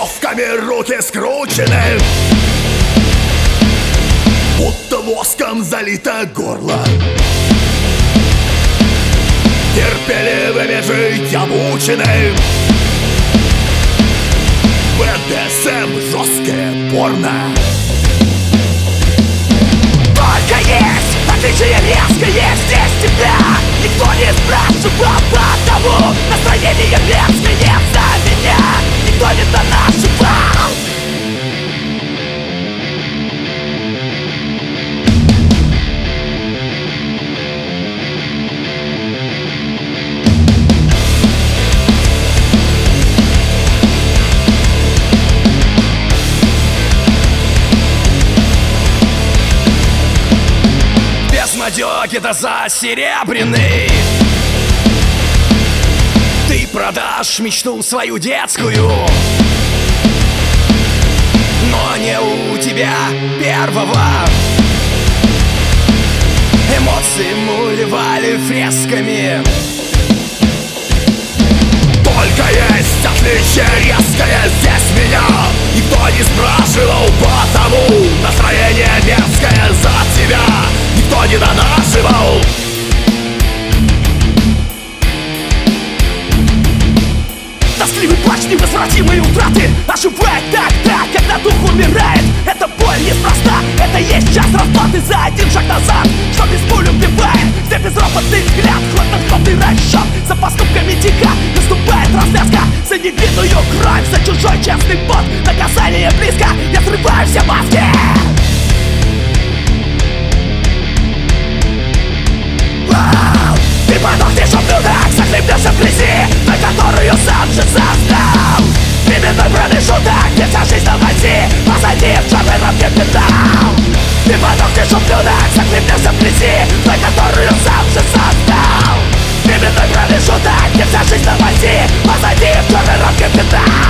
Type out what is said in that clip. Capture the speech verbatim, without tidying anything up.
веревками руки скручены, будто воском залито горло. Терпеливыми жить обучены. бэ дэ эс эм жесткое порно. Только есть отличие резкое здесь тебя никто не спрашивал, потому настроение мерзкое за меня никто не донашивал. Безнадёги-то за серебряный. Ты продашь мечту свою детскую, но не у тебя первого. Эмоции мулевали фресками. Только есть отличие резкое здесь меня никто не спрашивал, потому настроение мерзкое за тебя никто не донашивал. Тоскливый плач невозвратимой утраты оживает тогда, когда дух умирает. Это боль неспроста, это есть час расплаты за один шаг назад, что без пуль убивает. Где безропотный взгляд, хладнокровный расчет. За поступками тика наступает развязка. За невинную кровь, за чужой честный пот. Наказание близко, я срываю все маски. Ты подохнешь в блюдах, захлебнешься в грязи, на которую сам же создал. Временной промежуток, где вся жизнь на войне, позади в черной рамке педал. Ты подохнешь в блюдах, захлебнешься в грязи, на которую сам же создал. Временной промежуток, где вся жизнь на войне, позади в черной рамке педал.